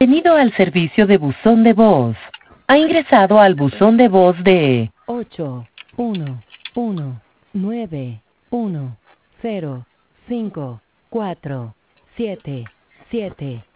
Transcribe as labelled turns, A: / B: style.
A: Bienvenido al servicio de buzón de voz. Ha ingresado al buzón de voz de 81191054777.